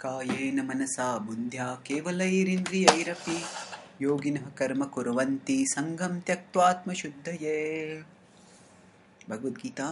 कायेन मनसा बुद्ध्या केवलैरिन्द्रियैरपि योगिनः कर्म कुर्वन्ति संगं त्यक्त्वात्मशुद्धये. Bhagavad Gita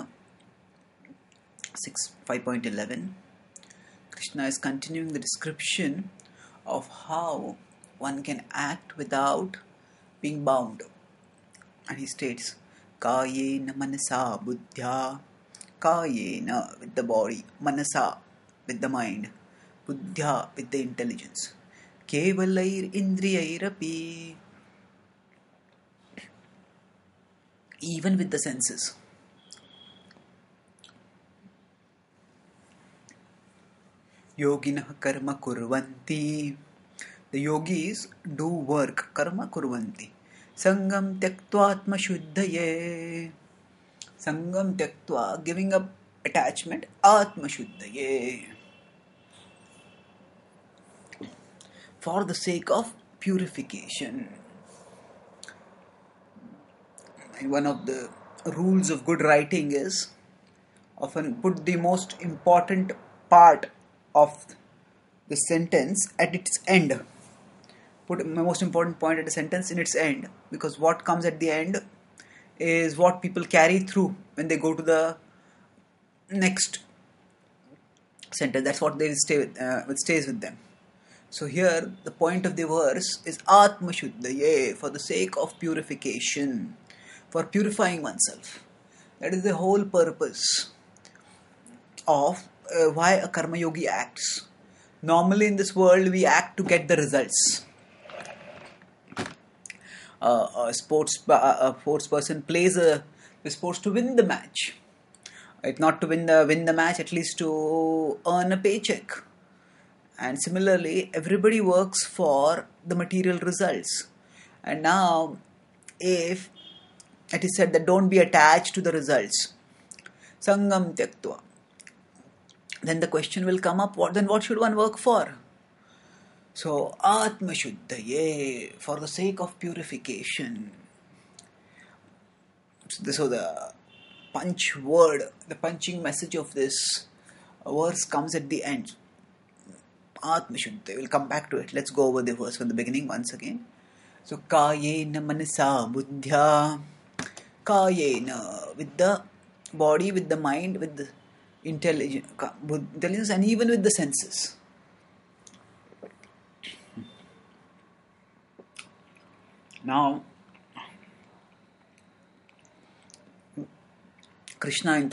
5.11. Krishna is continuing the description of how one can act without being bound. And he states, Kayena manasa buddhya. Kayena with the body, manasa with the mind, buddhya with the intelligence. Kevalair indriyairapi, even with the senses. Yoginah karma kurvanti. The yogis do work, karma kurvanti. Sangam tyaktva atma shuddhaye. Sangam tyaktva, giving up attachment, atma shuddhaye. For the sake of purification. And one of the rules of good writing is often put the most important part of the sentence at its end. Put the most important point at the sentence in its end, because what comes at the end is what people carry through when they go to the next sentence. That's what they stay with, which stays with them. So here the point of the verse is Atma Shuddhaye, for the sake of purification, for purifying oneself. That is the whole purpose of why a karma yogi acts. Normally in this world we act to get the results. A sports person plays the sports to win the match. If not to win the match, at least to earn a paycheck. And similarly, everybody works for the material results. And now, if it is said that don't be attached to the results, Sangam Tyaktva, then the question will come up, what should one work for? So, Atma Shuddhaye, for the sake of purification. So the punching message of this verse comes at the end. Atma Shuddhaye, we'll come back to it. Let's go over the verse from the beginning once again. So, Kayena manasa buddhya. Kayena, with the body, with the mind, with the intelligence, and even with the senses. Now, Krishna in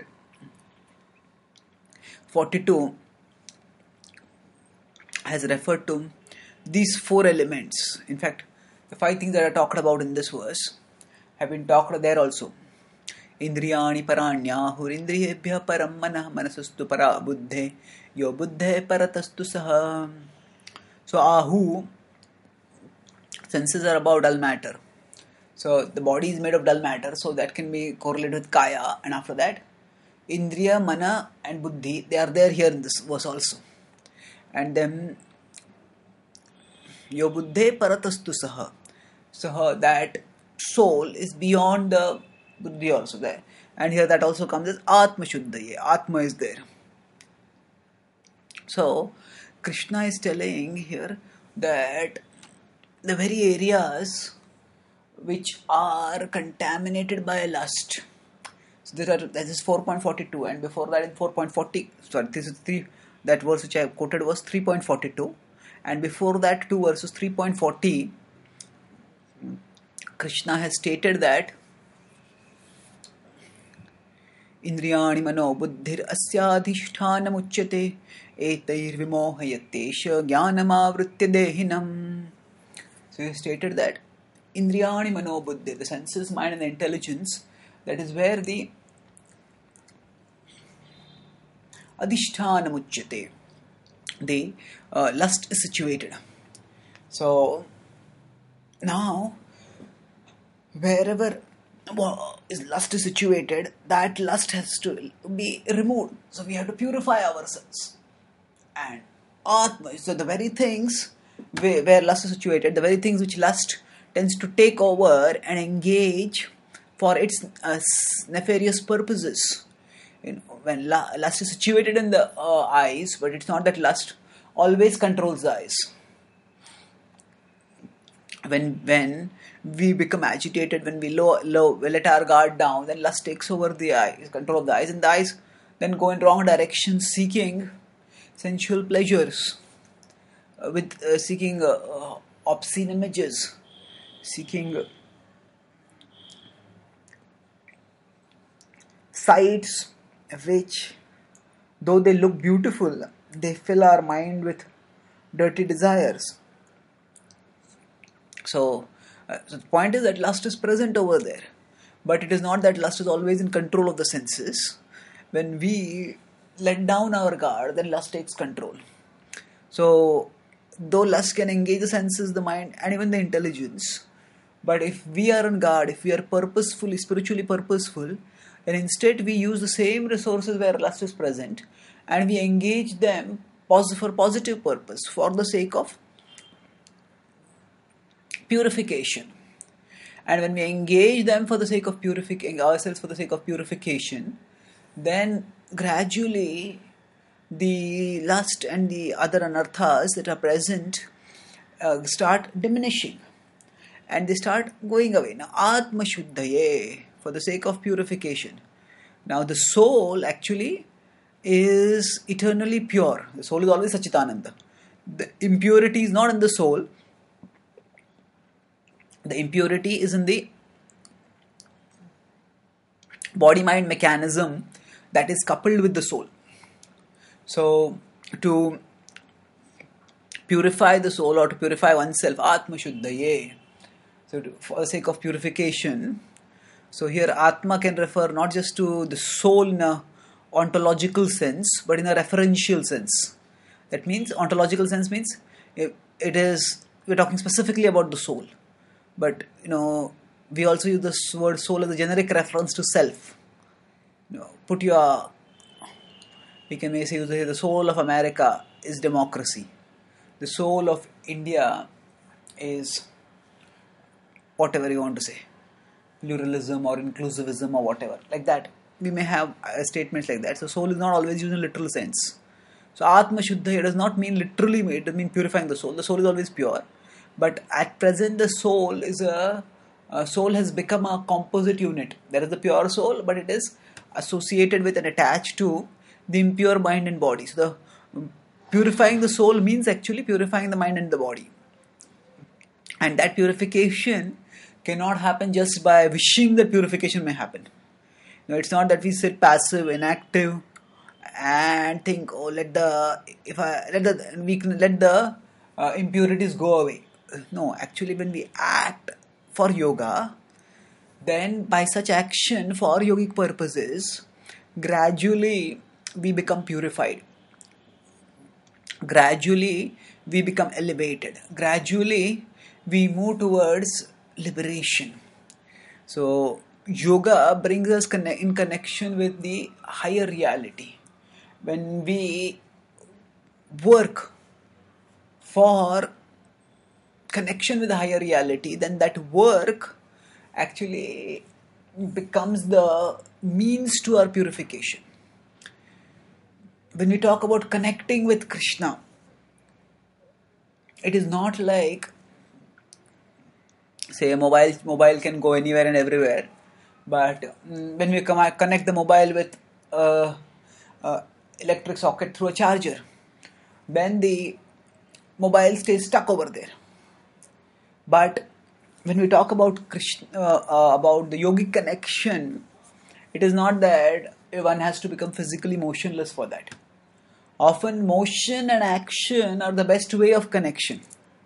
3.42 has referred to these four elements. In fact, the five things that are talked about in this verse have been talked there also. Indriyani paranyahur indriyebhya param manah manasastu para buddhe yo buddhe paratastu saha. So ahu, senses are about dull matter. So the body is made of dull matter, so that can be correlated with kaya. And after that, indriya, mana and buddhi, they are there here in this verse also. And then yo buddhe paratastu saha. So that soul is beyond the buddhi also there. And here that also comes as Atma Shuddhaye. Atma is there. So Krishna is telling here that the very areas which are contaminated by lust. So that is 4.42, and before that in 4.40, this is that verse which I have quoted was 3.42, and before that two verses 3.40, Krishna has stated that Indriyani mano buddhir asyadhishthanam uchyate etair vimohayatesha jnanamavritya dehinam. So he stated that Indriyani mano buddhir, the senses, mind and the intelligence, that is where the adhishthanam uchyate, the lust is situated. So now, wherever lust is situated, that lust has to be removed. So we have to purify ourselves. And Atma, so the very things where lust is situated, the very things which lust tends to take over and engage for its nefarious purposes. When lust is situated in the eyes, but it's not that lust always controls the eyes. When we become agitated, when we we let our guard down, then lust takes over the eyes, control of the eyes, and the eyes then go in wrong direction, seeking sensual pleasures, with seeking obscene images, seeking sights which, though they look beautiful, they fill our mind with dirty desires. So the point is that lust is present over there, but it is not that lust is always in control of the senses. When we let down our guard, then lust takes control. So though lust can engage the senses, the mind, and even the intelligence, but if we are on guard, if we are purposefully, spiritually purposeful, then instead we use the same resources where lust is present, and we engage them for positive purpose, for the sake of purification. And when we engage them for the sake of purifying ourselves, for the sake of purification, then gradually the lust and the other anarthas that are present start diminishing, and they start going away. Now, Atma Shuddhaye, for the sake of purification. Now, the soul actually is eternally pure. The soul is always Sachitananda. The impurity is not in the soul. The impurity is in the body-mind mechanism that is coupled with the soul. So, to purify the soul or to purify oneself, Atma Shuddhaye, so for the sake of purification, so here Atma can refer not just to the soul in a ontological sense, but in a referential sense. That means, ontological sense means we're talking specifically about the soul. But, we also use this word soul as a generic reference to self. We can use the soul of America is democracy. The soul of India is whatever you want to say, pluralism or inclusivism or whatever. Like that, we may have statements like that. So soul is not always used in literal sense. So Atma Shuddha does not mean literally, it does mean purifying the soul. The soul is always pure. But at present, the soul soul has become a composite unit. There is the pure soul, but it is associated with and attached to the impure mind and body. So the purifying the soul means actually purifying the mind and the body. And that purification cannot happen just by wishing that purification may happen. It's not that we sit passive, inactive, and think, let the impurities go away. No, actually, when we act for yoga, then by such action for yogic purposes, gradually we become purified. Gradually we become elevated. Gradually we move towards liberation. So yoga brings us in connection with the higher reality. When we work for connection with the higher reality, then that work actually becomes the means to our purification. When we talk about connecting with Krishna, it is not like, say, a mobile can go anywhere and everywhere, but when we connect the mobile with electric socket through a charger, then the mobile stays stuck over there. But when we talk about Krishna, about the yogic connection, it is not that one has to become physically motionless for that. Often motion and action are the best way of connection.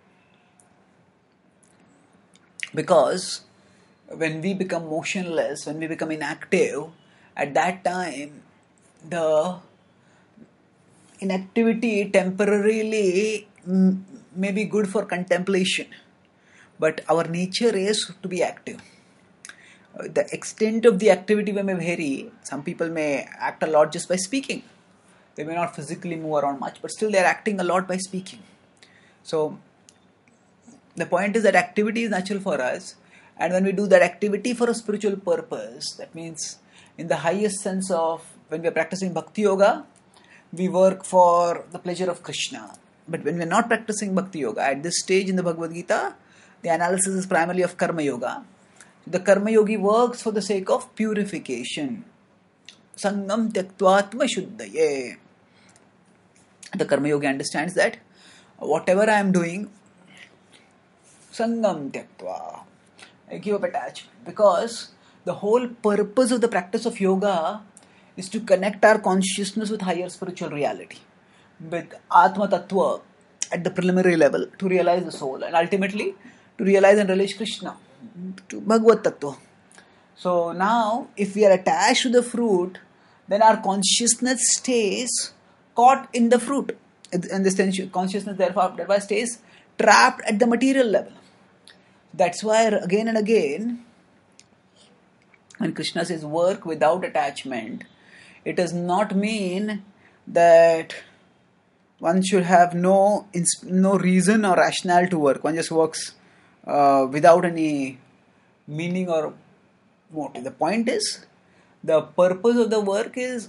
Because when we become motionless, when we become inactive, at that time, the inactivity temporarily may be good for contemplation. But our nature is to be active. The extent of the activity may vary. Some people may act a lot just by speaking. They may not physically move around much, but still they are acting a lot by speaking. So the point is that activity is natural for us. And when we do that activity for a spiritual purpose, that means in the highest sense of when we are practicing Bhakti Yoga, we work for the pleasure of Krishna. But when we're not practicing Bhakti Yoga, at this stage in the Bhagavad Gita, the analysis is primarily of Karma Yoga. The Karma Yogi works for the sake of purification. Sangam Tyaktvatma Shuddhaye. The Karma Yogi understands that whatever I am doing, Sangam Tyaktva, I give up attachment. Because the whole purpose of the practice of yoga is to connect our consciousness with higher spiritual reality, with Atma Tattva at the preliminary level, to realize the soul, and ultimately to realize and release Krishna, to Bhagavad Tattva. So now, if we are attached to the fruit, then our consciousness stays caught in the fruit. And this consciousness therefore stays trapped at the material level. That's why again and again, when Krishna says work without attachment, it does not mean that one should have no reason or rationale to work. One just works without any meaning or motive. The point is, the purpose of the work is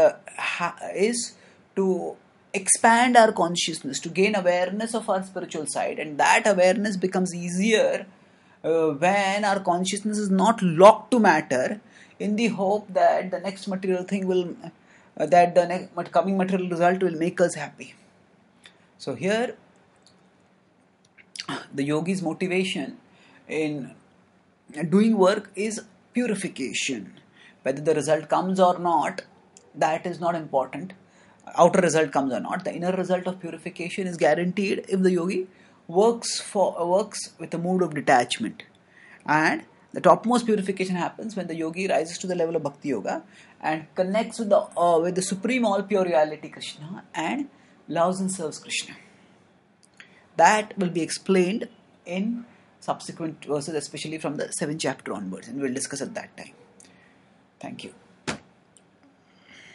to expand our consciousness, to gain awareness of our spiritual side, and that awareness becomes easier when our consciousness is not locked to matter, in the hope that the next material thing will, that the next coming material result will make us happy. So here, the yogi's motivation in doing work is purification. Whether the result comes or not, that is not important. Outer result comes or not, the inner result of purification is guaranteed if the yogi works with a mood of detachment. And the topmost purification happens when the yogi rises to the level of Bhakti Yoga and connects with the supreme all pure reality Krishna and loves and serves Krishna. That will be explained in subsequent verses, especially from the 7th chapter onwards, and we'll discuss at that time. Thank you.